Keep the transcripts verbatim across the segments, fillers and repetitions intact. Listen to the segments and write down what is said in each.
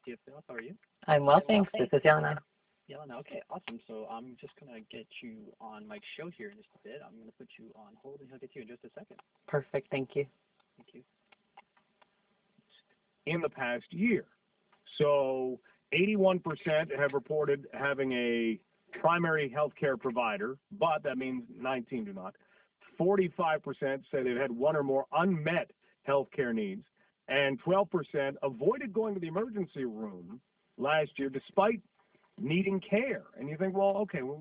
T F Sales. How are you? I'm well, thanks. This is Yelena. Yelena, okay, awesome. So I'm just going to get you on Mike's show here in just a bit. I'm going to put you on hold and he'll get to you in just a second. Perfect, thank you. Thank you. In the past year. So eighty-one percent have reported having a primary health care provider, but that means nineteen do not. forty-five percent say they've had one or more unmet health care needs, and twelve percent avoided going to the emergency room last year despite needing care. And you think, well, okay, well,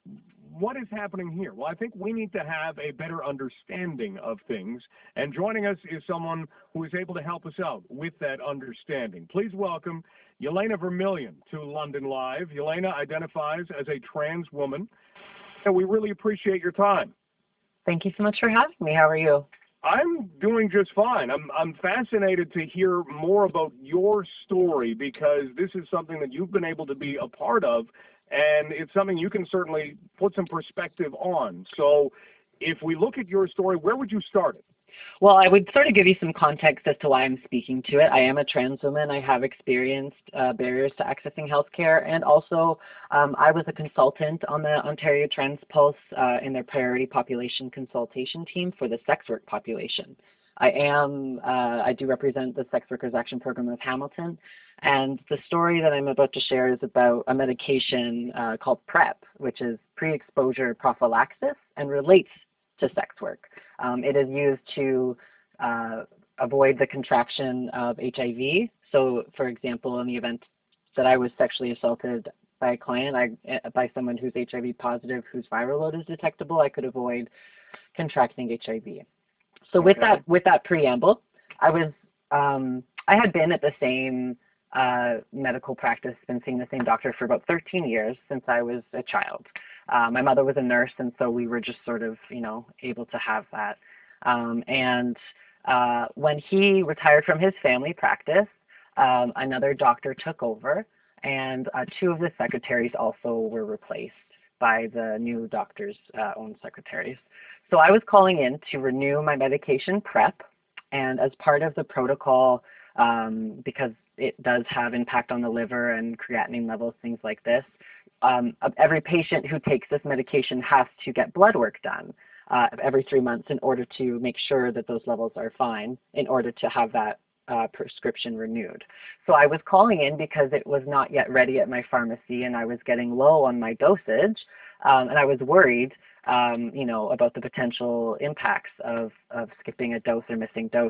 what is happening here? Well, I think we need to have a better understanding of things, and joining us is someone who is able to help us out with that understanding. Please welcome Yelena Vermillion to London Live. Yelena identifies as a trans woman, and we really appreciate your time. Thank you so much for having me. How are you? I'm doing just fine. I'm I'm fascinated to hear more about your story because this is something that you've been able to be a part of, and it's something you can certainly put some perspective on. So if we look at your story, where would you start it? Well, I would sort of give you some context as to why I'm speaking to it. I am a trans woman. I have experienced uh, barriers to accessing healthcare, and also um, I was a consultant on the Ontario Trans Pulse uh, in their priority population consultation team for the sex work population. I am, uh, I do represent the Sex Workers Action Program of Hamilton, and the story that I'm about to share is about a medication uh, called PrEP, which is pre-exposure prophylaxis, and relates to sex work. Um, it is used to uh, avoid the contraction of H I V. So, for example, in the event that I was sexually assaulted by a client, I, by someone who's H I V positive, whose viral load is detectable, I could avoid contracting H I V. So, Okay. with that, with that preamble, I was, um, I had been at the same uh, medical practice, been seeing the same doctor for about thirteen years since I was a child. Uh, my mother was a nurse, and so we were just sort of, you know, able to have that. Um, and uh, when he retired from his family practice, um, another doctor took over, and uh, two of the secretaries also were replaced by the new doctor's uh, own secretaries. So I was calling in to renew my medication PrEP, and as part of the protocol, um, because it does have impact on the liver and creatinine levels, things like this, Um, every patient who takes this medication has to get blood work done uh, every three months in order to make sure that those levels are fine in order to have that uh, prescription renewed. So I was calling in because it was not yet ready at my pharmacy and I was getting low on my dosage, um, and I was worried um, you know, about the potential impacts of, of skipping a dose or missing dose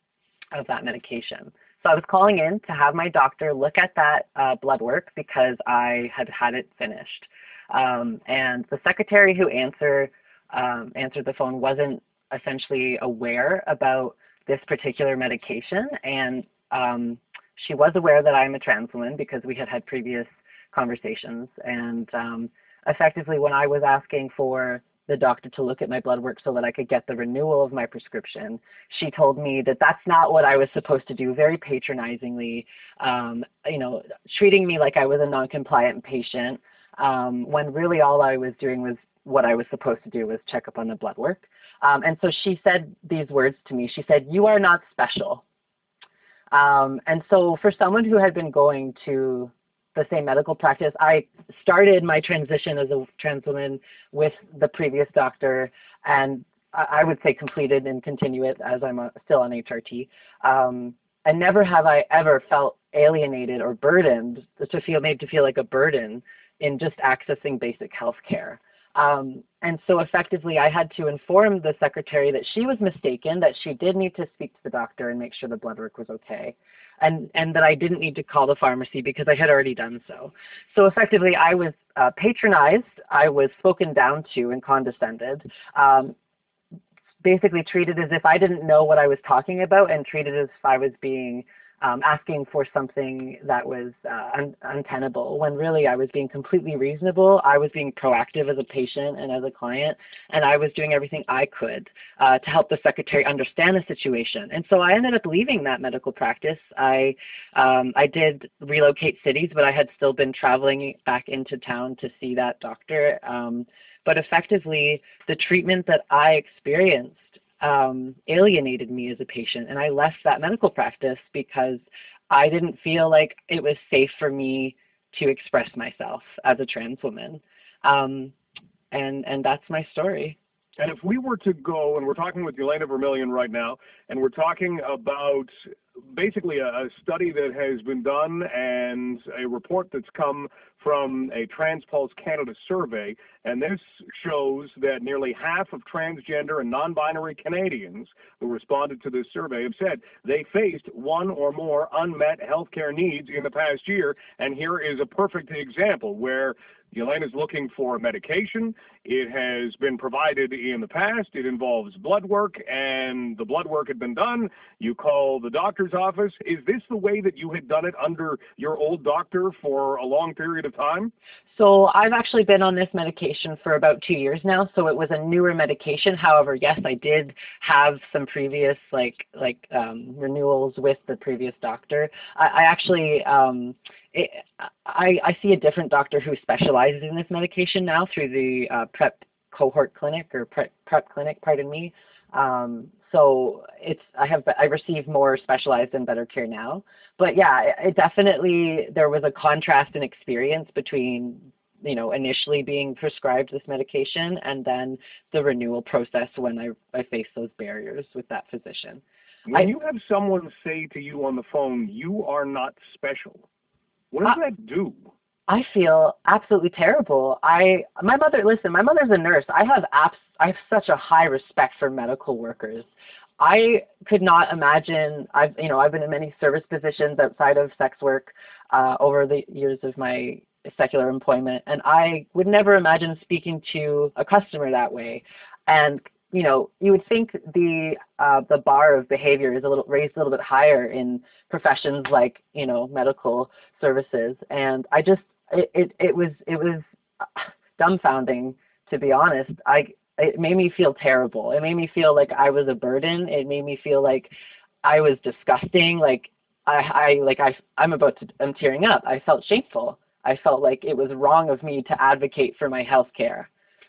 of that medication. So I was calling in to have my doctor look at that uh, blood work because I had had it finished. Um, and the secretary who answered, um, answered the phone wasn't essentially aware about this particular medication. And um, she was aware that I'm a trans woman because we had had previous conversations. And um, effectively, when I was asking for the doctor to look at my blood work so that I could get the renewal of my prescription, she told me that that's not what I was supposed to do, very patronizingly, um, you know, treating me like I was a non-compliant patient, um, when really all I was doing was what I was supposed to do, was check up on the blood work. Um, and so she said these words to me. She said, "You are not special." Um, and so for someone who had been going to the same medical practice, I started my transition as a trans woman with the previous doctor, and I would say completed and continue it as I'm a, still on H R T. Um, and never have I ever felt alienated or burdened, to feel made to feel like a burden in just accessing basic health care. Um, and so effectively I had to inform the secretary that she was mistaken, that she did need to speak to the doctor and make sure the blood work was okay. And, and that I didn't need to call the pharmacy because I had already done so. So effectively I was uh, patronized, I was spoken down to and condescended, um, basically treated as if I didn't know what I was talking about, and treated as if I was being um, asking for something that was uh, un untenable, when really I was being completely reasonable. I was being proactive as a patient and as a client, and I was doing everything I could uh, to help the secretary understand the situation. And so I ended up leaving that medical practice. I, um, I did relocate cities, but I had still been traveling back into town to see that doctor. Um, but effectively, the treatment that I experienced Um, alienated me as a patient, and I left that medical practice because I didn't feel like it was safe for me to express myself as a trans woman. Um, and, and that's my story. And if we were to go, and we're talking with Yelena Vermillion right now, and we're talking about basically a, a study that has been done and a report that's come from a TransPulse Canada survey, and this shows that nearly half of transgender and non-binary Canadians who responded to this survey have said they faced one or more unmet healthcare needs in the past year, and here is a perfect example where Yelena is looking for medication. It has been provided in the past. It involves blood work, and the blood work had been done. You call the doctor's office. Is this the way that you had done it under your old doctor for a long period of time? So I've actually been on this medication for about two years now, so it was a newer medication. However, yes, I did have some previous like like um, renewals with the previous doctor. I, I actually um, it, I, I see a different doctor who specializes in this medication now through the uh, PrEP cohort clinic or PrEP, PrEP clinic, pardon me. Um, so it's I have I receive more specialized and better care now. But yeah, it, it definitely there was a contrast in experience between you know initially being prescribed this medication and then the renewal process when I I faced those barriers with that physician. When I, you have someone say to you on the phone, "You are not special," what does I, that do? I feel absolutely terrible. I, my mother, listen, my mother's a nurse. I have abs, I have such a high respect for medical workers. I could not imagine, I've, you know, I've been in many service positions outside of sex work uh, over the years of my secular employment, and I would never imagine speaking to a customer that way. And, you know, you would think the, uh, the bar of behavior is a little, raised a little bit higher in professions like, you know, medical services. And I just, It, it it was it was dumbfounding, to be honest. I it made me feel terrible. It made me feel like I was a burden. It made me feel like I was disgusting. Like I I like I I'm about to I'm tearing up. I felt shameful. I felt like it was wrong of me to advocate for my health care.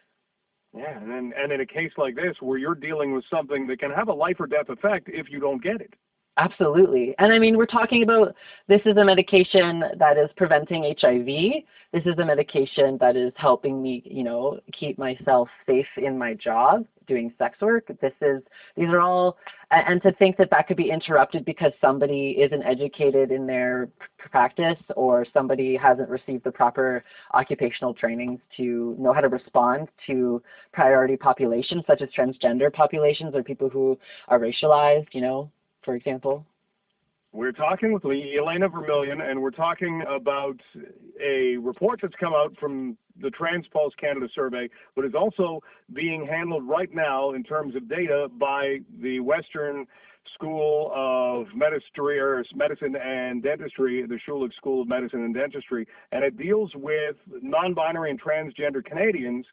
Yeah, and then, and in a case like this where you're dealing with something that can have a life or death effect if you don't get it. Absolutely. And I mean, we're talking about, this is a medication that is preventing H I V. This is a medication that is helping me, you know, keep myself safe in my job, doing sex work. This is, these are all, and to think that that could be interrupted because somebody isn't educated in their practice or somebody hasn't received the proper occupational trainings to know how to respond to priority populations such as transgender populations or people who are racialized, you know, for example. We're talking with Yelena Vermillion, and we're talking about a report that's come out from the TransPulse Canada survey, but is also being handled right now in terms of data by the Western School of Medicine and Dentistry, the Schulich School of Medicine and Dentistry, and it deals with non-binary and transgender Canadians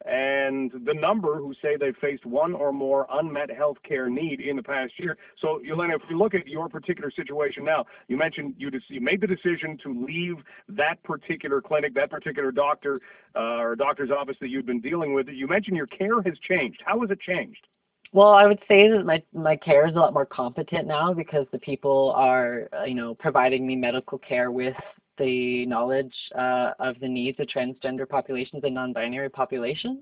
and the number who say they've faced one or more unmet health care need in the past year. So, Yelena, if you look at your particular situation now, you mentioned you, you made the decision to leave that particular clinic, that particular doctor uh, or doctor's office that you've been dealing with. You mentioned your care has changed. How has it changed? Well, I would say that my, my care is a lot more competent now because the people are, uh, you know, providing me medical care with the knowledge uh, of the needs of transgender populations and non-binary populations.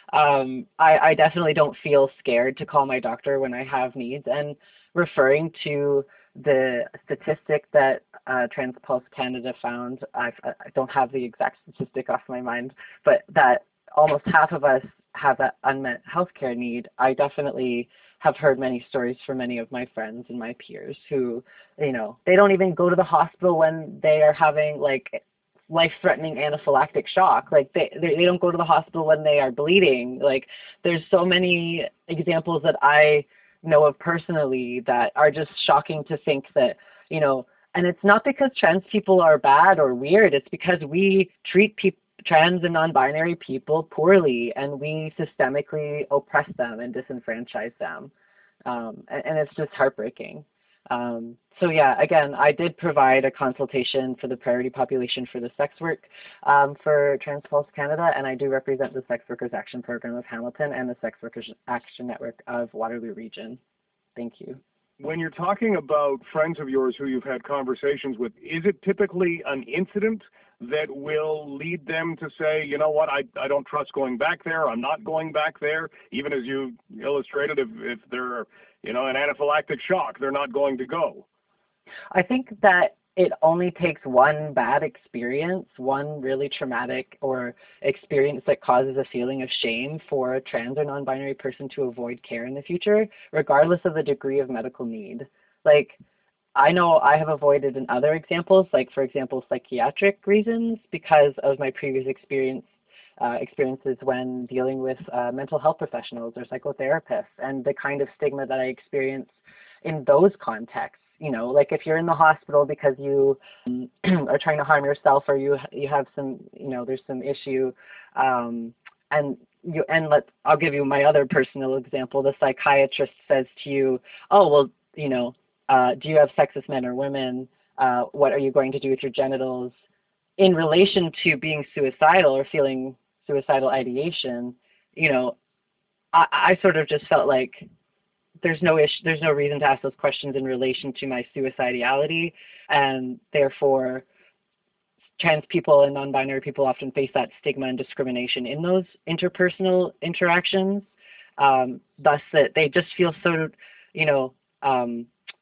Um, I, I definitely don't feel scared to call my doctor when I have needs, and referring to the statistic that uh, TransPulse Canada found, I've, I don't have the exact statistic off my mind, but that almost half of us have that unmet healthcare need. I definitely have heard many stories from many of my friends and my peers who, you know, they don't even go to the hospital when they are having like life-threatening anaphylactic shock. Like they, they they don't go to the hospital when they are bleeding. Like there's so many examples that I know of personally that are just shocking to think that, you know, and it's not because trans people are bad or weird. It's because we treat people, trans and non-binary people, poorly, and we systemically oppress them and disenfranchise them. Um, and, and it's just heartbreaking. Um, so yeah, again, I did provide a consultation for the priority population for the sex work um, for TransPulse Canada, and I do represent the Sex Workers Action Program of Hamilton and the Sex Workers Action Network of Waterloo Region. Thank you. when you're talking about friends of yours who you've had conversations with, is it typically an incident that will lead them to say, you know what, I, I don't trust going back there, I'm not going back there, even as you illustrated, if, if they're, you know, an anaphylactic shock, they're not going to go? I think that it only takes one bad experience, one really traumatic or experience that causes a feeling of shame for a trans or non-binary person to avoid care in the future, regardless of the degree of medical need. Like, I know I have avoided in other examples, like for example, psychiatric reasons, because of my previous experience uh, experiences when dealing with uh, mental health professionals or psychotherapists, and the kind of stigma that I experience in those contexts. You know, like if you're in the hospital because you um, are trying to harm yourself, or you you have some, you know, there's some issue, um, and you and let I'll give you my other personal example. The psychiatrist says to you, "Oh, well, you know, uh, do you have sex with men or women? Uh, what are you going to do with your genitals?" In relation to being suicidal or feeling suicidal ideation, you know, I, I sort of just felt like there's no issue, there's no reason to ask those questions in relation to my suicidality, and therefore trans people and non-binary people often face that stigma and discrimination in those interpersonal interactions, um, thus that they just feel so, you know, um,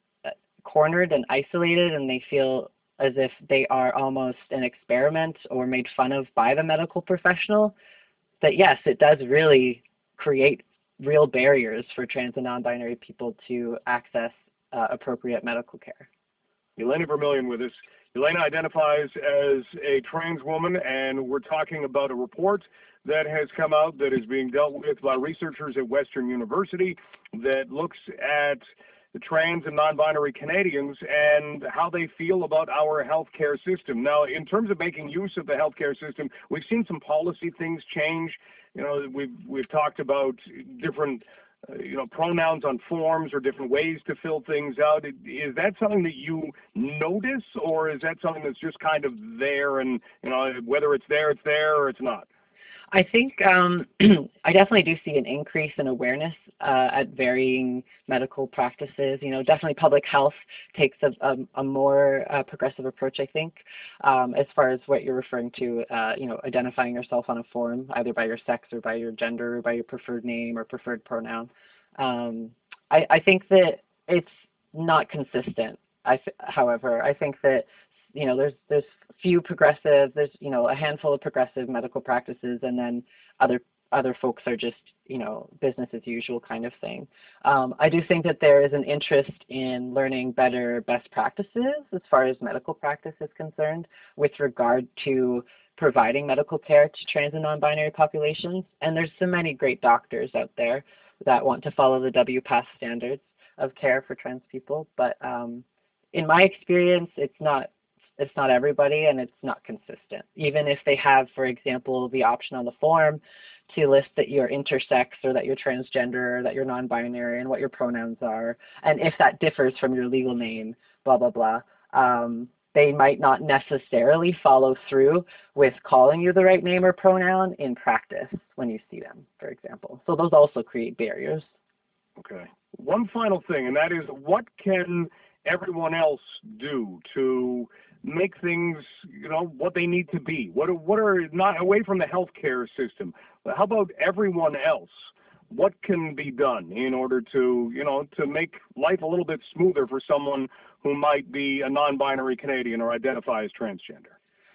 cornered and isolated, and they feel as if they are almost an experiment or made fun of by the medical professional. That yes, it does really create real barriers for trans and non-binary people to access uh, appropriate medical care. Elena Vermillion with us. Elena identifies as a trans woman, and we're talking about a report that has come out that is being dealt with by researchers at Western University that looks at the trans and non-binary Canadians and how they feel about our healthcare system. Now, in terms of making use of the healthcare system, we've seen some policy things change. You know, we've we've talked about different, uh, you know, pronouns on forms or different ways to fill things out. Is that something that you notice, or is that something that's just kind of there, and you know, whether it's there, it's there, or it's not? I think um, I definitely do see an increase in awareness uh, at varying medical practices. You know, definitely public health takes a, a, a more uh, progressive approach, I think, um, as far as what you're referring to, uh, you know, identifying yourself on a form, either by your sex or by your gender or by your preferred name or preferred pronoun. Um, I, I think that it's not consistent. I, however, I think that you know, there's there's few progressive, there's you know a handful of progressive medical practices, and then other other folks are just you know business as usual kind of thing. Um, I do think that there is an interest in learning better best practices as far as medical practice is concerned, with regard to providing medical care to trans and non-binary populations. And there's so many great doctors out there that want to follow the W PATH standards of care for trans people, but um, in my experience, it's not it's not everybody, and it's not consistent. Even if they have, for example, the option on the form to list that you're intersex or that you're transgender or that you're non-binary and what your pronouns are, and if that differs from your legal name, blah, blah, blah, um, they might not necessarily follow through with calling you the right name or pronoun in practice when you see them, for example. So those also create barriers. Okay. One final thing, and that is, what can everyone else do to make things, you know, what they need to be? What are, what are not away from the healthcare system? But how about everyone else? What can be done in order to, you know, to make life a little bit smoother for someone who might be a non-binary Canadian or identify as transgender?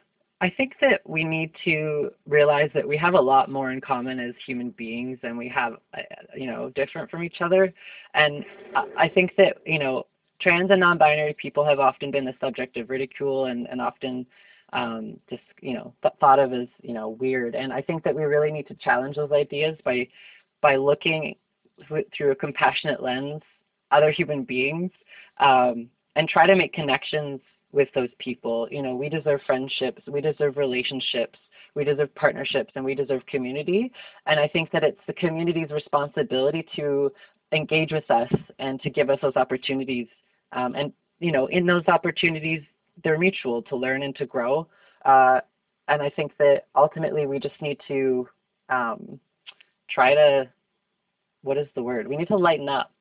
I think that we need to realize that we have a lot more in common as human beings than we have, you know, different from each other. And I think that, you know, trans and non-binary people have often been the subject of ridicule and, and often um, just, you know, th thought of as, you know, weird. And I think that we really need to challenge those ideas by, by looking through a compassionate lens, other human beings, um, and try to make connections with those people. You know, we deserve friendships, we deserve relationships, we deserve partnerships, and we deserve community. And I think that it's the community's responsibility to engage with us and to give us those opportunities. Um, and, you know, in those opportunities, they're mutual, to learn and to grow. Uh, and I think that ultimately we just need to um, try to, what is the word? We need to lighten up.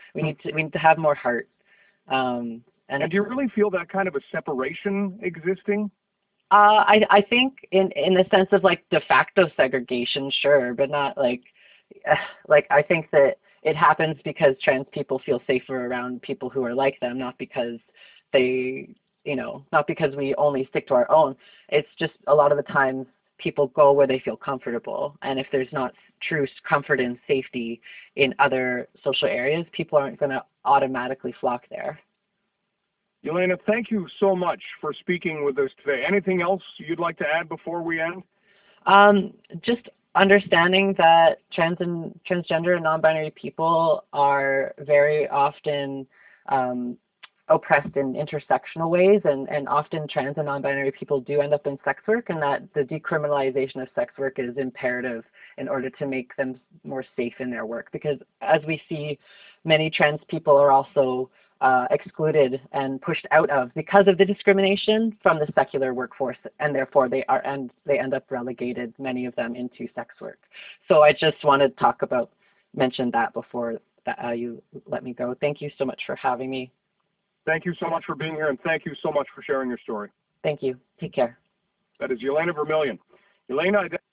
We need to we need to have more heart. Um, and And do you really feel that kind of a separation existing? Uh, I I think in in the sense of like de facto segregation, sure, but not like like I think that it happens because trans people feel safer around people who are like them, not because they you know not because we only stick to our own. It's just a lot of the times people go where they feel comfortable, and if there's not true comfort and safety in other social areas, people aren't going to automatically flock there. Yelena, thank you so much for speaking with us today. Anything else you'd like to add before we end? Um, just understanding that trans and transgender and non-binary people are very often um, oppressed in intersectional ways, and, and often trans and non-binary people do end up in sex work, and that the decriminalization of sex work is imperative in order to make them more safe in their work. Because as we see, many trans people are also Uh, excluded and pushed out of because of the discrimination from the secular workforce, and therefore they are and they end up relegated, many of them, into sex work. So I just wanted to talk about mention that before that, uh, you let me go. Thank you so much for having me. Thank you so much for being here, and thank you so much for sharing your story. Thank you. Take care. That is Yelena Vermillion. Yelena